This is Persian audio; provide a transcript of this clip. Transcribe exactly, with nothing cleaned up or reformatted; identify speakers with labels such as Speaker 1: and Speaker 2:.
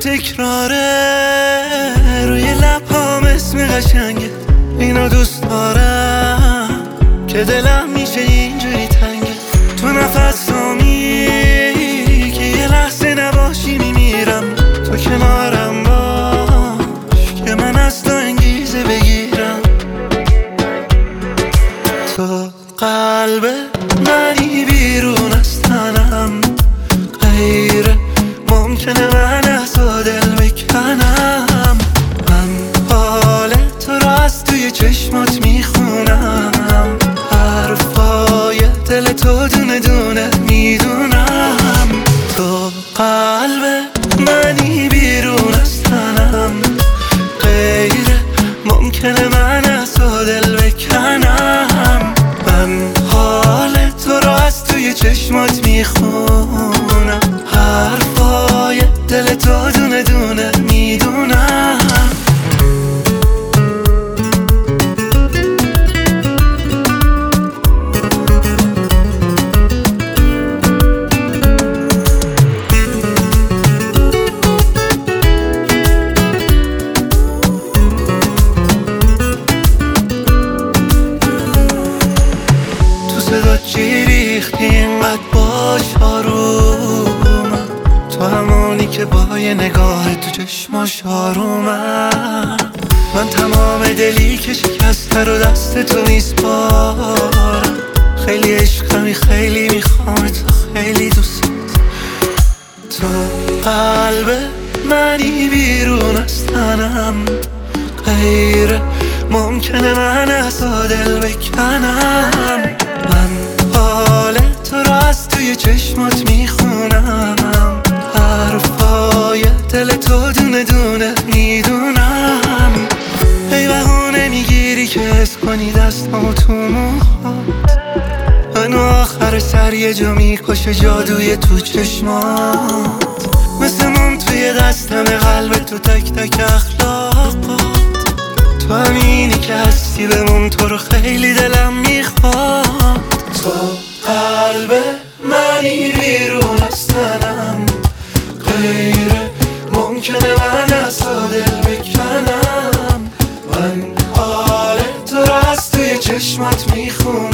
Speaker 1: تکراره روی لبام اسم قشنگه، اینو دوست دارم که دلم میشه اینجوری تنگه. تو نفسامی که یه لحظه نباشی میمیرم، تو کنارم باش که من از تو انگیزه بگیرم. تو قلب منی بیرون از تنم، غیر ممکنه من از تو دل بکنم. من حال تو رو از توی چشمات میخونم، حرفای دل تو دونه دونه میدونم. تو قلب منی بیرون از تنم، غیر ممکنه من از تو دل بکنم. من حال تو رو از توی چشمات میخونم، حرفای دل تو دونه دونه میدونم. صدا چی ریختی اینقدر باش آرومم، تو همونی که با یه نگاه تو چشماش آرومم. من تمام دلی که شکسته رو دست تو میسپارم، خیلی عشقمی خیلی میخوام تو خیلی دوست. تو قلب منی بیرون از تنم، غیر ممکنه من از تو دل بکنم. من حال تو رو از توی چشمات میخونم، حرفای دل تو دونه دونه میدونم. ای بهونه میگیری که حس کنی دستامو تو موهات، منو آخر سر یه جا میکشه جادوی تو چشمات. مثل موم توی دستم قلب تو تک تک اخلاقات، تو همینی که هستی بمون، تو رو خیلی دلم میخواد. تو قلب منی بیرون از تنم، غیر ممکنه من از تو دل بکنم. من حال تو رو از توی چشمات میخونم،